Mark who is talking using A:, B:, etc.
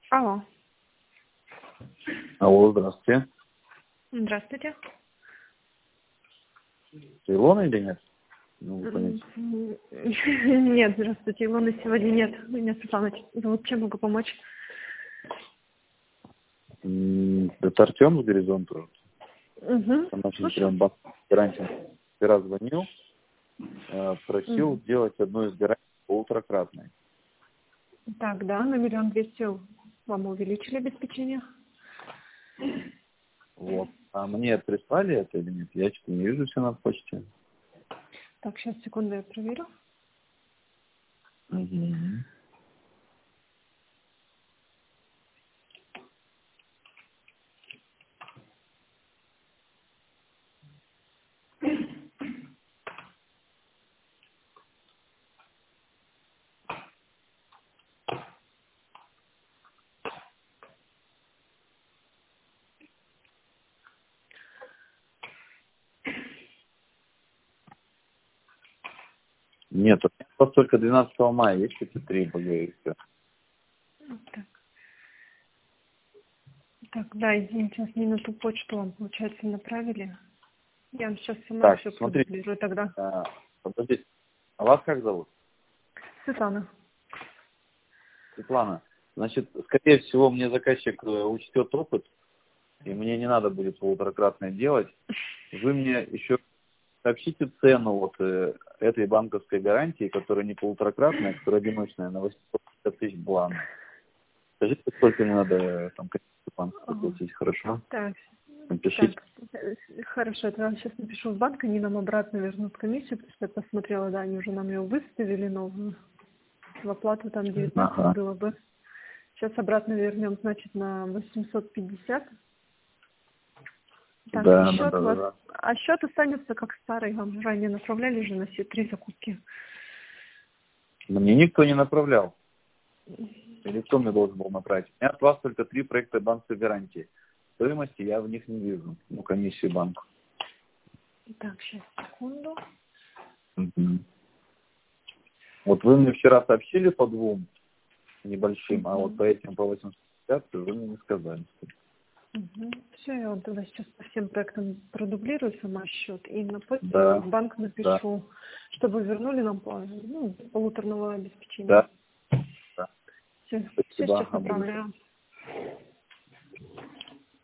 A: Алло.
B: Алло, здравствуйте.
A: Здравствуйте.
B: Илона или нет? Ну, вы понять.
A: Нет, здравствуйте. Илоны сегодня нет. Меня Светлана зовут. Чем могу помочь?
B: Это Артем с Горизонта.
A: Угу.
B: Там наш прям гарантия. Вчера звонил, просил сделать одну из гарантий полуторакратной.
A: Так, да, на 1 200 000 вам увеличили обеспечение.
B: Вот. А мне прислали это или нет? Я что-то не вижу все на почте.
A: Так, сейчас, секунду, я проверю.
B: Угу. Нет, у меня только 12 мая есть эти 3 БГ и все.
A: Так, так, да, извините, сейчас не на ту почту вам, получается, направили. Я вам сейчас сама
B: Так,
A: все
B: смотрите,
A: продублирую тогда.
B: подождите, а вас как зовут?
A: Светлана.
B: Светлана. Значит, скорее всего, мне заказчик учтет опыт, и мне не надо будет полуторакратное делать. Вы мне еще сообщите цену вот этой банковской гарантии, которая не полуторакратная, а которая одиночная, на 850 тысяч блан. Скажите, сколько мне надо там банку заплатить, хорошо?
A: Так,
B: Напишите.
A: хорошо, я вам сейчас напишу в банк, они нам обратно вернут комиссию, потому что я посмотрела, да, они уже нам ее выставили новую. В оплату там 19
B: Ага.
A: было бы. Сейчас обратно вернем, значит, на 850. Так,
B: Да,
A: и счет у вас.
B: да.
A: А счет останется как старый, вам ранее направляли же на все 3 закупки.
B: Мне никто не направлял. Или кто мне должен был направить? У меня от вас только 3 проекта банковской гарантии. Стоимости я в них не вижу. Ну, комиссии банка.
A: Так, сейчас, секунду.
B: Угу. Вот вы мне вчера сообщили по 2 небольшим, а вот по этим по 850 вы мне не сказали.
A: Все, я вот тогда сейчас по всем проектам продублирую сама счет и на почту
B: Да,
A: в банк
B: да,
A: напишу, чтобы вернули нам полуторного обеспечения.
B: да, да.
A: Все
B: Спасибо,
A: сейчас
B: буду.
A: направляю.